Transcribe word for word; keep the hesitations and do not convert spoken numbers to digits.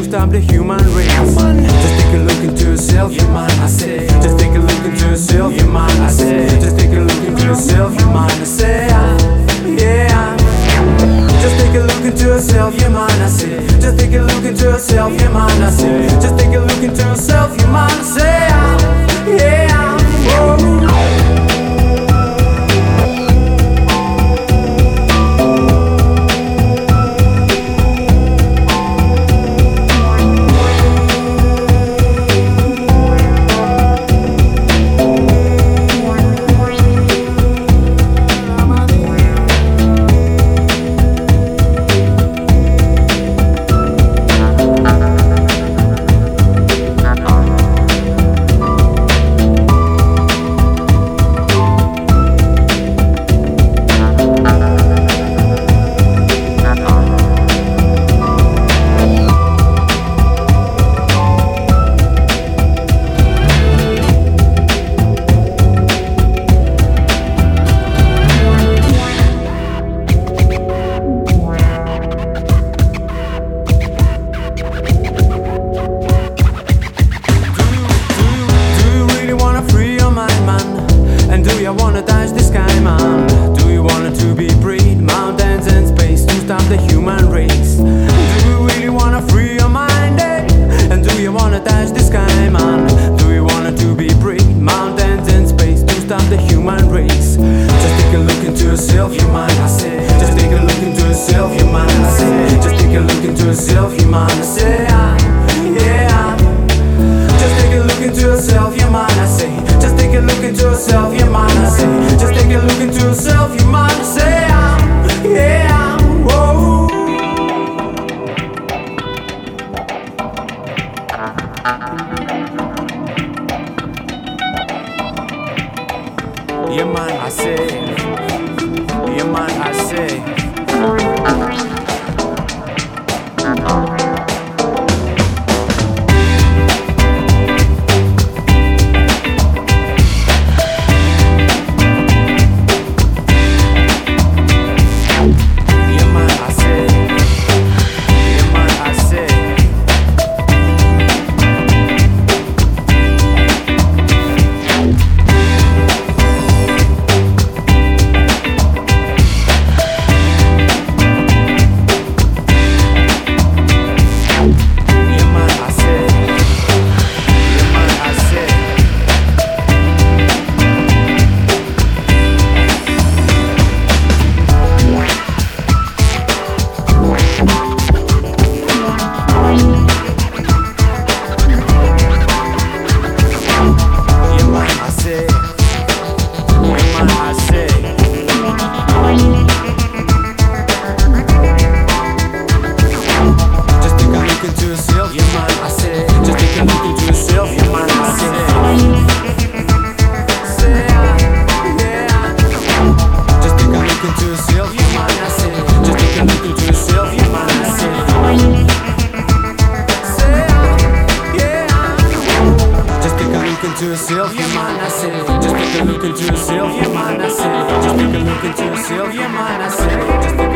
stop the human race. Just take a look into yourself, you mind, I say. Just take a look into yourself, you mind, I say. Just take a look into yourself, you mind, I say. Yeah. Just take a look into yourself, you mind, I say. Just take a look into yourself, you mind, I say. Just take a look into yourself, you mind, I say. Yeah. Whoa. I wanna touch the sky, man. Do you want to be free? Mountains and space to stop the human race. Do you really wanna free your mind, eh? And do you wanna touch the sky, man? Do you want to be free? Mountains and space to stop the human race. Just take a look into yourself, you mind, I say. Just take a look into yourself, you mind, I say. Just take a look into yourself, you mind, I say. Yeah. Just take a look into yourself, you mind, I say. Just take a look into yourself, you mind, I say. Just take a look into yourself, you mind, I say. Yeah, whoa. Yeah, man, I say. Yeah, man, I say. To yourself, you might not say. Just take a look into yourself, you might not say. Just take a look into yourself, you might not say. Just